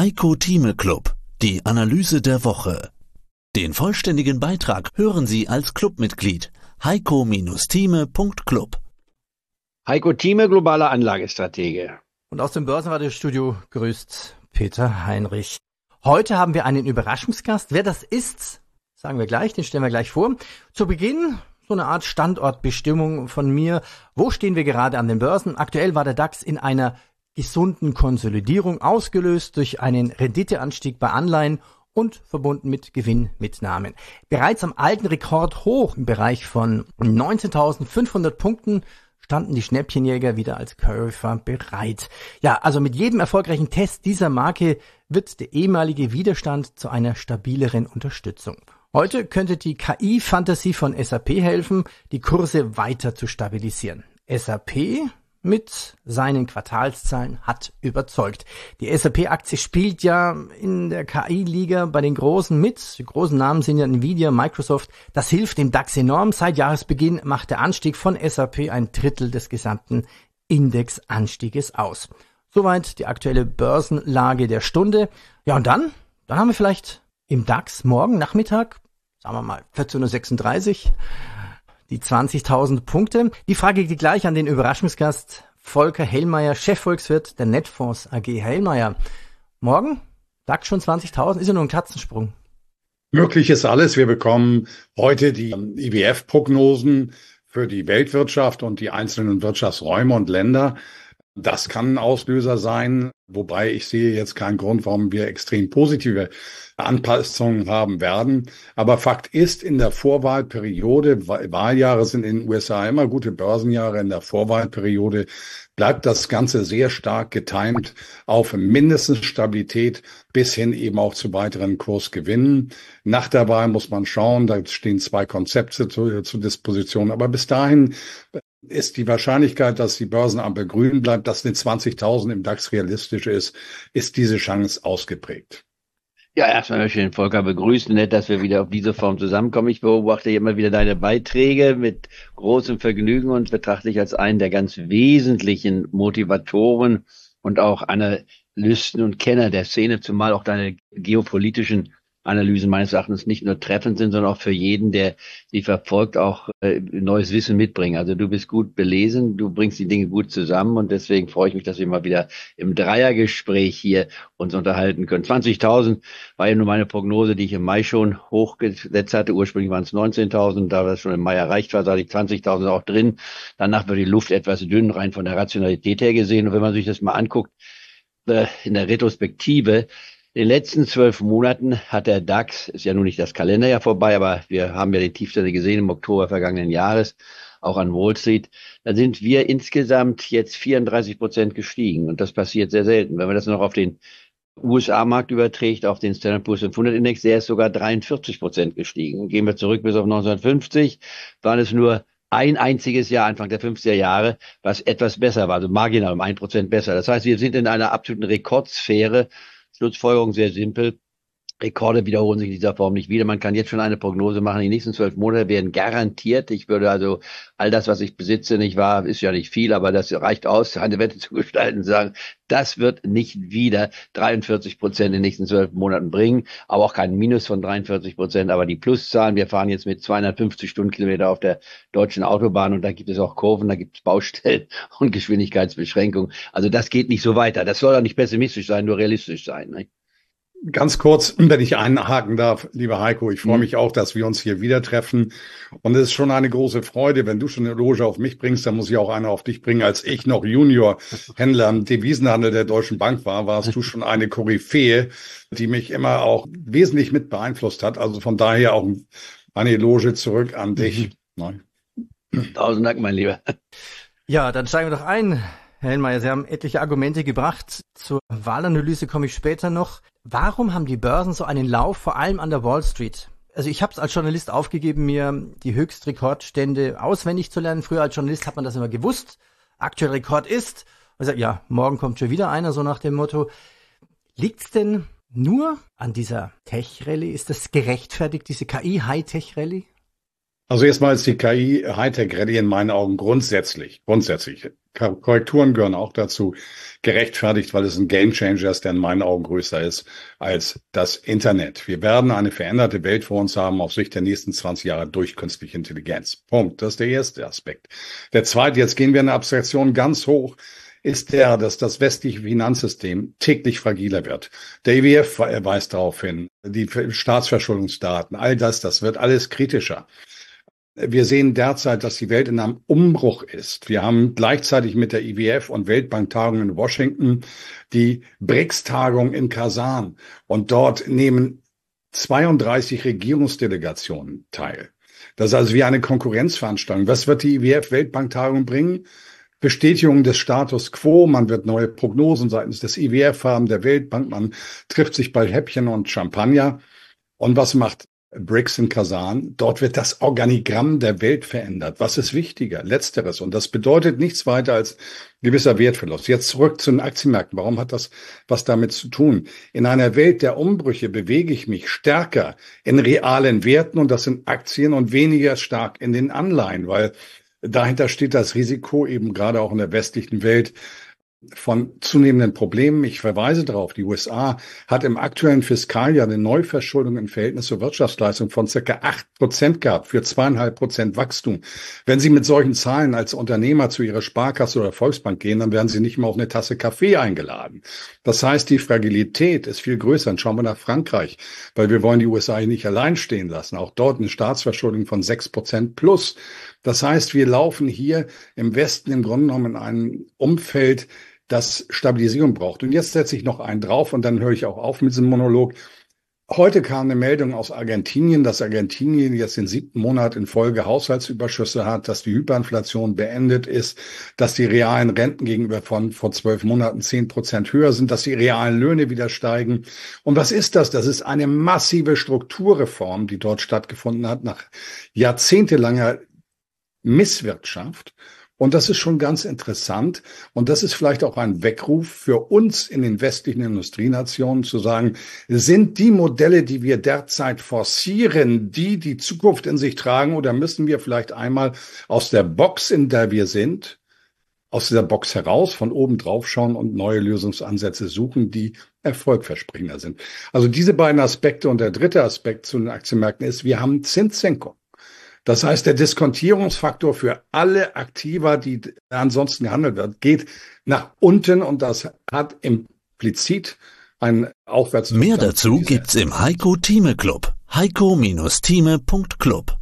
Heiko Thieme Club, die Analyse der Woche. Den vollständigen Beitrag hören Sie als Clubmitglied heiko-thieme.club. Heiko Thieme, globaler Anlagestratege. Und aus dem Börsenradiostudio grüßt Peter Heinrich. Heute haben wir einen Überraschungsgast. Wer das ist, sagen wir gleich, den stellen wir gleich vor. Zu Beginn so eine Art Standortbestimmung von mir. Wo stehen wir gerade an den Börsen? Aktuell war der DAX in einer gesunden Konsolidierung, ausgelöst durch einen Renditeanstieg bei Anleihen und verbunden mit Gewinnmitnahmen. Bereits am alten Rekordhoch im Bereich von 19.500 Punkten standen die Schnäppchenjäger wieder als Käufer bereit. Ja, also mit jedem erfolgreichen Test dieser Marke wird der ehemalige Widerstand zu einer stabileren Unterstützung. Heute könnte die KI-Fantasie von SAP helfen, die Kurse weiter zu stabilisieren. SAP mit seinen Quartalszahlen hat überzeugt. Die SAP-Aktie spielt ja in der KI-Liga bei den Großen mit. Die großen Namen sind ja Nvidia, Microsoft. Das hilft dem DAX enorm. Seit Jahresbeginn macht der Anstieg von SAP ein Drittel des gesamten Indexanstieges aus. Soweit die aktuelle Börsenlage der Stunde. Ja, und dann haben wir vielleicht im DAX morgen Nachmittag, sagen wir mal 14.36 Uhr, die 20.000 Punkte. Die Frage geht gleich an den Überraschungsgast Volker Hellmeier, Chefvolkswirt der Netfonds AG. Hellmeier, morgen DAX schon 20.000, ist ja nur ein Katzensprung. Möglich ist alles. Wir bekommen heute die IWF-Prognosen für die Weltwirtschaft und die einzelnen Wirtschaftsräume und Länder. Das kann ein Auslöser sein, wobei ich sehe jetzt keinen Grund, warum wir extrem positive Anpassungen haben werden. Aber Fakt ist, in der Vorwahlperiode, Wahljahre sind in den USA immer gute Börsenjahre, in der Vorwahlperiode bleibt das Ganze sehr stark getimt auf mindestens Stabilität bis hin eben auch zu weiteren Kursgewinnen. Nach der Wahl muss man schauen, da stehen zwei Konzepte zur Disposition, aber bis dahin ist die Wahrscheinlichkeit, dass die Börsenampel grün bleibt, dass eine 20.000 im DAX realistisch ist diese Chance ausgeprägt. Ja, erstmal möchte ich den Volker begrüßen. Nett, dass wir wieder auf diese Form zusammenkommen. Ich beobachte immer wieder deine Beiträge mit großem Vergnügen und betrachte dich als einen der ganz wesentlichen Motivatoren und auch Analysten und Kenner der Szene, zumal auch deine geopolitischen Analysen meines Erachtens nicht nur treffend sind, sondern auch für jeden, der sie verfolgt, auch neues Wissen mitbringen. Also du bist gut belesen, du bringst die Dinge gut zusammen und deswegen freue ich mich, dass wir mal wieder im Dreiergespräch hier uns unterhalten können. 20.000 war ja nur meine Prognose, die ich im Mai schon hochgesetzt hatte. Ursprünglich waren es 19.000, da das schon im Mai erreicht war, sage ich 20.000 auch drin. Danach wird die Luft etwas dünn, rein von der Rationalität her gesehen. Und wenn man sich das mal anguckt, in der Retrospektive, in den letzten 12 Monaten hat der DAX, ist ja nun nicht das Kalenderjahr vorbei, aber wir haben ja den Tiefstände gesehen im Oktober vergangenen Jahres, auch an Wall Street. Da sind wir insgesamt jetzt 34% gestiegen und das passiert sehr selten. Wenn man das noch auf den USA-Markt überträgt, auf den Standard & Poor's 500 Index, der ist sogar 43% gestiegen. Gehen wir zurück bis auf 1950, waren es nur ein einziges Jahr, Anfang der 50er Jahre, was etwas besser war, also marginal um 1% besser. Das heißt, wir sind in einer absoluten Rekordsphäre. Schlussfolgerung sehr simpel. Rekorde wiederholen sich in dieser Form nicht wieder. Man kann jetzt schon eine Prognose machen. Die nächsten 12 Monate werden garantiert. Ich würde also all das, was ich besitze, nicht wahr, ist ja nicht viel, aber das reicht aus, eine Wette zu gestalten und sagen, das wird nicht wieder 43% in den nächsten 12 Monaten bringen. Aber auch kein Minus von 43%. Aber die Pluszahlen, wir fahren jetzt mit 250 Stundenkilometer auf der deutschen Autobahn und da gibt es auch Kurven, da gibt es Baustellen und Geschwindigkeitsbeschränkungen. Also das geht nicht so weiter. Das soll auch nicht pessimistisch sein, nur realistisch sein. Ne? Ganz kurz, wenn ich einhaken darf, lieber Heiko, ich freue mich auch, dass wir uns hier wieder treffen. Und es ist schon eine große Freude, wenn du schon eine Loge auf mich bringst, dann muss ich auch eine auf dich bringen. Als ich noch Junior-Händler im Devisenhandel der Deutschen Bank war, warst du schon eine Koryphäe, die mich immer auch wesentlich mit beeinflusst hat. Also von daher auch eine Loge zurück an dich. Tausend Dank, mein Lieber. Ja, dann steigen wir doch ein. Herr Hellmeier, Sie haben etliche Argumente gebracht. Zur Wahlanalyse komme ich später noch. Warum haben die Börsen so einen Lauf, vor allem an der Wall Street? Also ich habe es als Journalist aufgegeben, mir die Höchstrekordstände auswendig zu lernen. Früher als Journalist hat man das immer gewusst. Aktueller Rekord ist. Und sagt, ja, morgen kommt schon wieder einer, so nach dem Motto. Liegt's denn nur an dieser Tech-Rallye? Ist das gerechtfertigt, diese KI-High-Tech-Rallye? Also erstmal ist die KI Hightech Rallye in meinen Augen grundsätzlich Korrekturen gehören auch dazu, gerechtfertigt, weil es ein Gamechanger ist, der in meinen Augen größer ist als das Internet. Wir werden eine veränderte Welt vor uns haben auf Sicht der nächsten 20 Jahre durch künstliche Intelligenz. Punkt. Das ist der erste Aspekt. Der zweite, jetzt gehen wir in der Abstraktion ganz hoch, ist dass das westliche Finanzsystem täglich fragiler wird. Der IWF weist darauf hin, die Staatsverschuldungsdaten, all das wird alles kritischer. Wir sehen derzeit, dass die Welt in einem Umbruch ist. Wir haben gleichzeitig mit der IWF und Weltbanktagung in Washington die BRICS-Tagung in Kasan. Und dort nehmen 32 Regierungsdelegationen teil. Das ist also wie eine Konkurrenzveranstaltung. Was wird die IWF-Weltbanktagung bringen? Bestätigung des Status quo. Man wird neue Prognosen seitens des IWF haben, der Weltbank. Man trifft sich bei Häppchen und Champagner. Und was macht BRICS in Kasan? Dort wird das Organigramm der Welt verändert. Was ist wichtiger? Letzteres. Und das bedeutet nichts weiter als gewisser Wertverlust. Jetzt zurück zu den Aktienmärkten. Warum hat das was damit zu tun? In einer Welt der Umbrüche bewege ich mich stärker in realen Werten, und das sind Aktien, und weniger stark in den Anleihen, weil dahinter steht das Risiko eben gerade auch in der westlichen Welt von zunehmenden Problemen. Ich verweise darauf, die USA hat im aktuellen Fiskaljahr eine Neuverschuldung im Verhältnis zur Wirtschaftsleistung von circa 8% gehabt für 2,5% Wachstum. Wenn Sie mit solchen Zahlen als Unternehmer zu Ihrer Sparkasse oder Volksbank gehen, dann werden Sie nicht mal auf eine Tasse Kaffee eingeladen. Das heißt, die Fragilität ist viel größer. Und schauen wir nach Frankreich, weil wir wollen die USA hier nicht allein stehen lassen. Auch dort eine Staatsverschuldung von 6% plus. Das heißt, wir laufen hier im Westen im Grunde genommen in einem Umfeld, das Stabilisierung braucht. Und jetzt setze ich noch einen drauf und dann höre ich auch auf mit diesem Monolog. Heute kam eine Meldung aus Argentinien, dass Argentinien jetzt den 7. Monat in Folge Haushaltsüberschüsse hat, dass die Hyperinflation beendet ist, dass die realen Renten gegenüber von vor 12 Monaten 10% höher sind, dass die realen Löhne wieder steigen. Und was ist das? Das ist eine massive Strukturreform, die dort stattgefunden hat nach jahrzehntelanger Misswirtschaft. Und das ist schon ganz interessant. Und das ist vielleicht auch ein Weckruf für uns in den westlichen Industrienationen zu sagen, sind die Modelle, die wir derzeit forcieren, die Zukunft in sich tragen, oder müssen wir vielleicht einmal aus der Box, in der wir sind, aus dieser Box heraus, von oben drauf schauen und neue Lösungsansätze suchen, die erfolgversprechender sind. Also diese beiden Aspekte. Und der dritte Aspekt zu den Aktienmärkten ist, wir haben Zinssenkung. Das heißt, der Diskontierungsfaktor für alle Aktiva, die ansonsten gehandelt wird, geht nach unten, und das hat implizit einen Aufwärtsdruck. Mehr dazu gibt's im Heiko Thieme Club. heiko-thieme.club